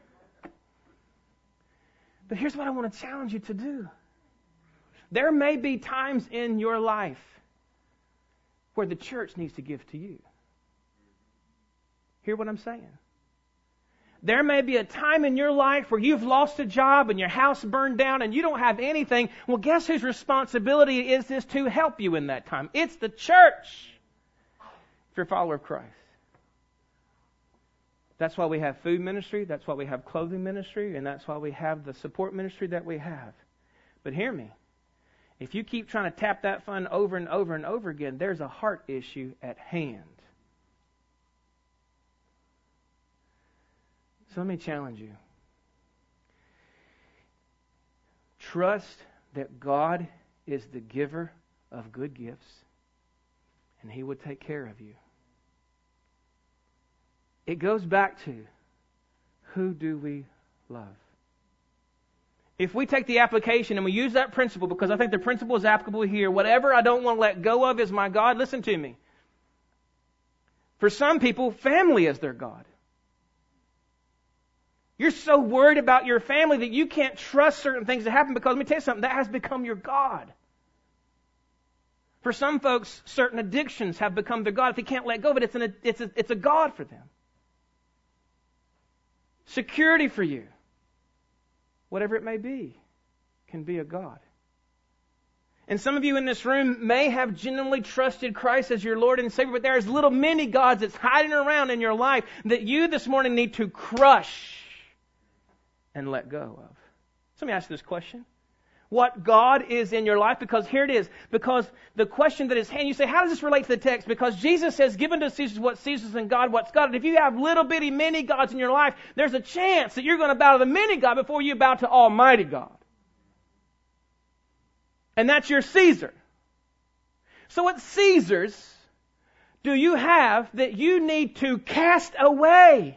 But here's what I want to challenge you to do. There may be times in your life where the church needs to give to you. Hear what I'm saying? There may be a time in your life where you've lost a job and your house burned down and you don't have anything. Well, guess whose responsibility is this to help you in that time? It's the church. If you're a follower of Christ. That's why we have food ministry. That's why we have clothing ministry. And that's why we have the support ministry that we have. But hear me. If you keep trying to tap that fund over and over and over again, there's a heart issue at hand. So let me challenge you. Trust that God is the giver of good gifts, and He will take care of you. It goes back to, who do we love? If we take the application and we use that principle, because I think the principle is applicable here, whatever I don't want to let go of is my God, listen to me. For some people, family is their God. You're so worried about your family that you can't trust certain things to happen because, let me tell you something, that has become your God. For some folks, certain addictions have become their God. If they can't let go of it, it's, an, it's, a, it's a God for them. Security for you, whatever it may be, can be a God. And some of you in this room may have genuinely trusted Christ as your Lord and Savior, but there's little mini gods that's hiding around in your life that you this morning need to crush and let go of. So let me ask you this question. What God is in your life? Because here it is. Because the question that is handed, you say, how does this relate to the text? Because Jesus says, given to Caesar what Caesar's and God what's God. And if you have little bitty mini gods in your life, there's a chance that you're going to bow to the mini God before you bow to Almighty God. And that's your Caesar. So what Caesars do you have that you need to cast away?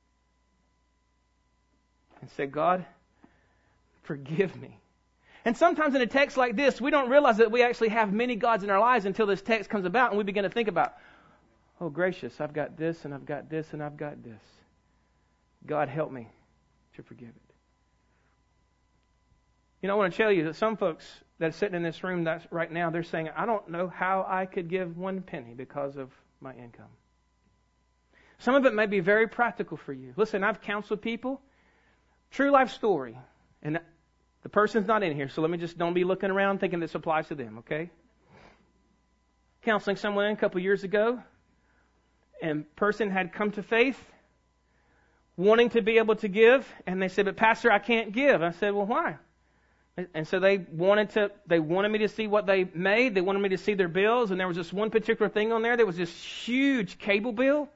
And say, God, forgive me. And sometimes in a text like this, we don't realize that we actually have many gods in our lives until this text comes about and we begin to think about, oh gracious, I've got this and I've got this and I've got this. God help me to forgive it. You know, I want to tell you that some folks that are sitting in this room that's right now, they're saying, I don't know how I could give one penny because of my income. Some of it may be very practical for you. Listen, I've counseled people, true life story, and the person's not in here, so let me just, don't be looking around thinking this applies to them, okay? Counseling someone a couple years ago, and person had come to faith, wanting to be able to give, and they said, but Pastor, I can't give. I said, well, why? And so they wanted to, they wanted me to see what they made. They wanted me to see their bills. And there was this one particular thing on there. There was this huge cable bill.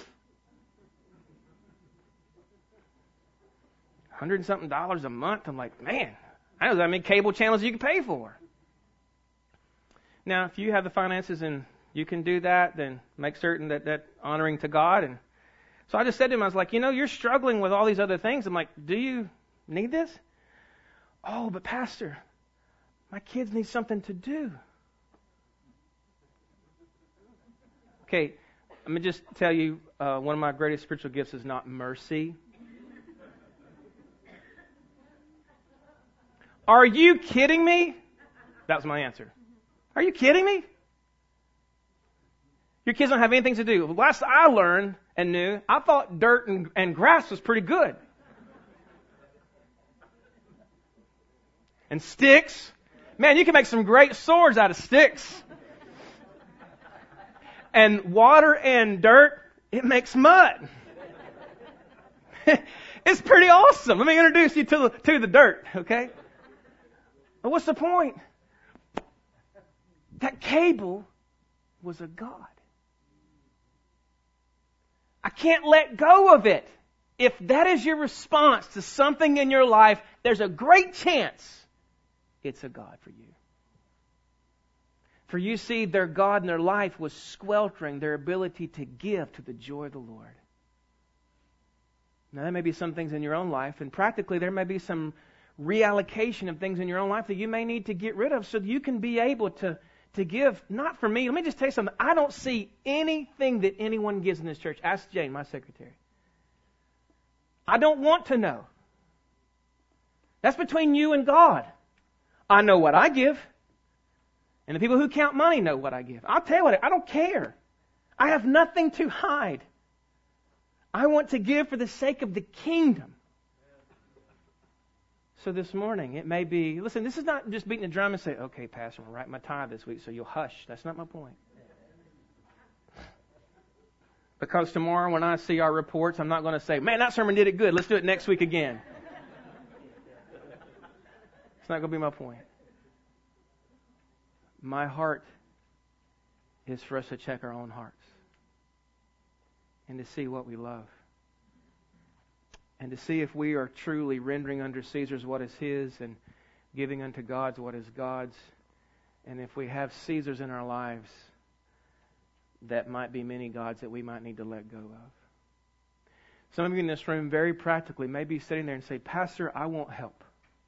Hundred and something dollars a month. I'm like, man, I know how many cable channels you can pay for. Now, if you have the finances and you can do that, then make certain that that's honoring to God. And so I just said to him, I was like, you know, you're struggling with all these other things. I'm like, do you need this? Oh, but Pastor, my kids need something to do. Okay, let me just tell you, uh, one of my greatest spiritual gifts is not mercy. Are you kidding me? That was my answer. Are you kidding me? Your kids don't have anything to do. Last I learned and knew, I thought dirt and, and grass was pretty good. And sticks. Man, you can make some great swords out of sticks. And water and dirt, it makes mud. It's pretty awesome. Let me introduce you to the, to the dirt, okay? But what's the point? That cable was a god. I can't let go of it. If that is your response to something in your life, there's a great chance it's a god for you. For you see, their God in their life was squelching their ability to give to the joy of the Lord. Now, there may be some things in your own life, and practically there may be some reallocation of things in your own life that you may need to get rid of so that you can be able to, to give. Not for me. Let me just tell you something. I don't see anything that anyone gives in this church. Ask Jane, my secretary. I don't want to know. That's between you and God. I know what I give. And the people who count money know what I give. I'll tell you what, I don't care. I have nothing to hide. I want to give for the sake of the kingdom. So this morning, it may be, listen, this is not just beating the drum and say, okay, Pastor, I'm going to write my tithe this week so you'll hush. That's not my point. Because tomorrow when I see our reports, I'm not going to say, man, that sermon did it good. Let's do it next week again. It's not going to be my point. My heart is for us to check our own hearts and to see what we love and to see if we are truly rendering unto Caesar's what is his and giving unto God's what is God's. And if we have Caesars in our lives, that might be many gods that we might need to let go of. Some of you in this room, very practically, may be sitting there and say, Pastor, I want help.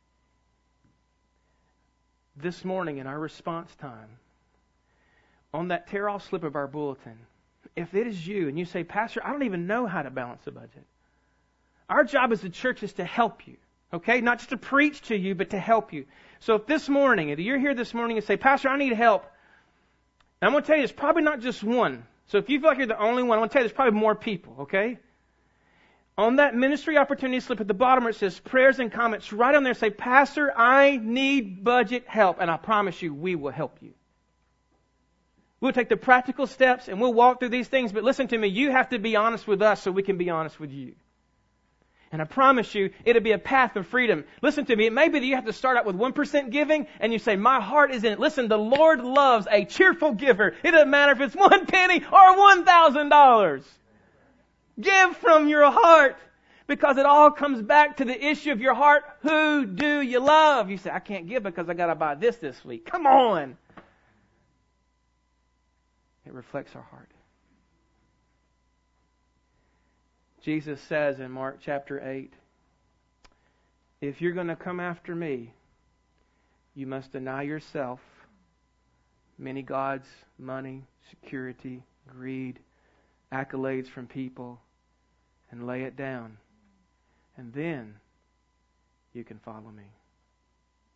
This morning in our response time, on that tear-off slip of our bulletin, if it is you and you say, Pastor, I don't even know how to balance the budget. Our job as a church is to help you, okay? Not just to preach to you, but to help you. So if this morning, if you're here this morning and say, Pastor, I need help, and I'm going to tell you, it's probably not just one. So if you feel like you're the only one, I'm going to tell you, there's probably more people, okay? On that ministry opportunity slip at the bottom where it says prayers and comments, right on there say, Pastor, I need budget help. And I promise you, we will help you. We'll take the practical steps and we'll walk through these things. But listen to me, you have to be honest with us so we can be honest with you. And I promise you, it'll be a path of freedom. Listen to me, it may be that you have to start out with one percent giving and you say, my heart is in it. Listen, the Lord loves a cheerful giver. It doesn't matter if it's one penny or one thousand dollars. Give from your heart, because it all comes back to the issue of your heart. Who do you love? You say, I can't give because I got to buy this this week. Come on. It reflects our heart. Jesus says in Mark chapter eight, if you're going to come after me, you must deny yourself, many gods, money, security, greed, accolades from people, and lay it down. And then you can follow me.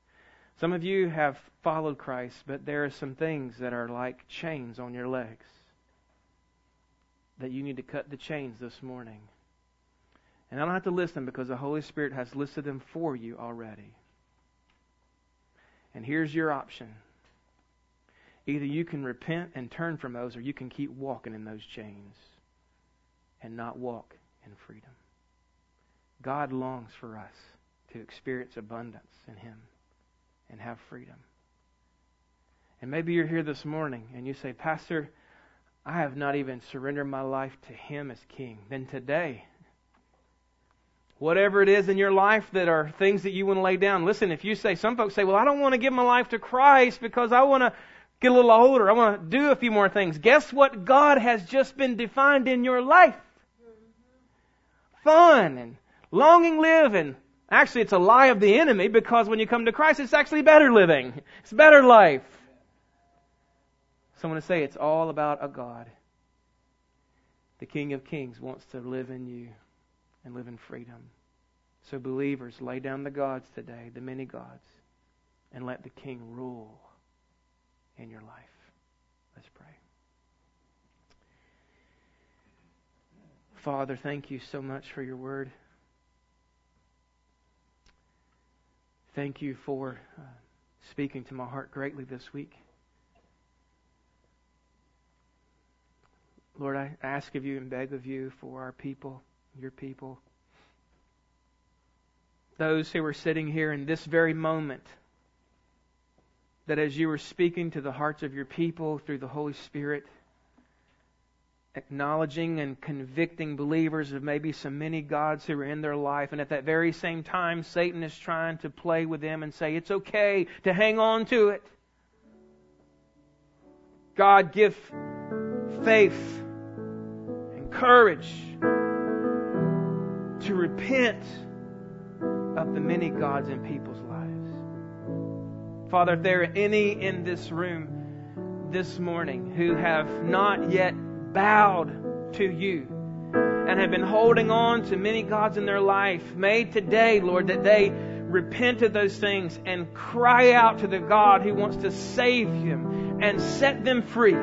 Some of you have followed Christ, but there are some things that are like chains on your legs that you need to cut the chains this morning. And I don't have to list them because the Holy Spirit has listed them for you already. And here's your option. Either you can repent and turn from those, or you can keep walking in those chains and not walk in freedom. God longs for us to experience abundance in Him and have freedom. And maybe you're here this morning and you say, Pastor, I have not even surrendered my life to Him as King. Then today, whatever it is in your life that are things that you want to lay down. Listen, if you say, some folks say, well, I don't want to give my life to Christ because I want to get a little older. I want to do a few more things. Guess what? God has just been defined in your life. Fun and longing living. Actually, it's a lie of the enemy, because when you come to Christ, it's actually better living. It's better life. Someone to say it's all about a God. The King of Kings wants to live in you and live in freedom. So believers, lay down the gods today, the many gods, and let the King rule in your life. Let's pray. Father, thank you so much for your word. Thank you for uh, speaking to my heart greatly this week. Lord, I ask of you and beg of you for our people, your people, those who are sitting here in this very moment, that as you were speaking to the hearts of your people through the Holy Spirit, acknowledging and convicting believers of maybe some many gods who are in their life, and at that very same time Satan is trying to play with them and say it's okay to hang on to it. God, give faith and courage to repent of the many gods in people's lives. Father, if there are any in this room this morning who have not yet bowed to you and have been holding on to many gods in their life, may today, Lord, that they repent of those things and cry out to the God who wants to save them and set them free.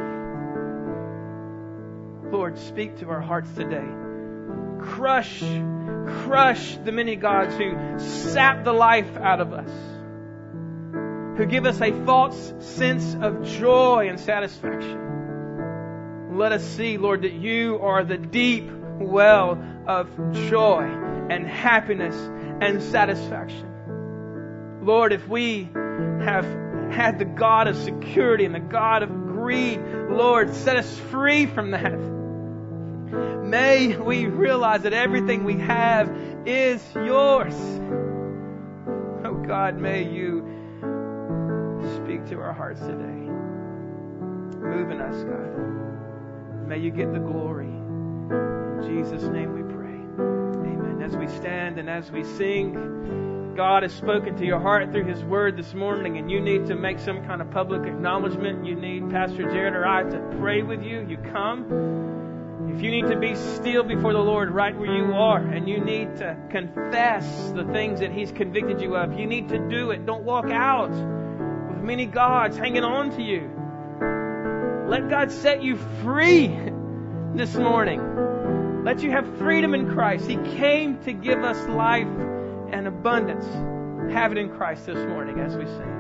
Lord, speak to our hearts today. Crush, crush the many gods who sap the life out of us, who give us a false sense of joy and satisfaction. Let us see, Lord, that you are the deep well of joy and happiness and satisfaction. Lord, if we have had the God of security and the God of greed, Lord, set us free from that. May we realize that everything we have is yours. Oh God, may you speak to our hearts today. Move in us, God. May you get the glory. In Jesus' name we pray. Amen. As we stand and as we sing, God has spoken to your heart through His Word this morning, and you need to make some kind of public acknowledgement. You need Pastor Jared or I to pray with you. You come. If you need to be still before the Lord right where you are, and you need to confess the things that He's convicted you of, you need to do it. Don't walk out with many gods hanging on to you. Let God set you free this morning. Let you have freedom in Christ. He came to give us life and abundance. Have it in Christ this morning as we sing.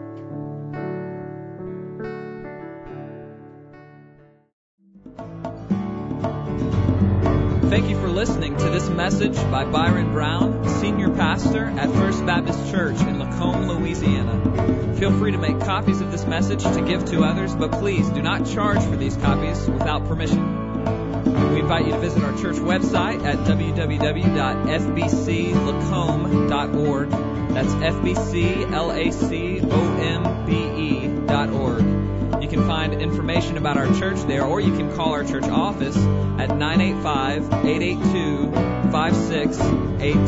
Thank you for listening to this message by Byron Brown, Senior Pastor at First Baptist Church in Lacombe, Louisiana. Feel free to make copies of this message to give to others, but please do not charge for these copies without permission. We invite you to visit our church website at w w w dot f b c lacombe dot org. That's F B C L A C O M B E dot org. You can find information about our church there, or you can call our church office at nine eight five, eight eight two, five six eight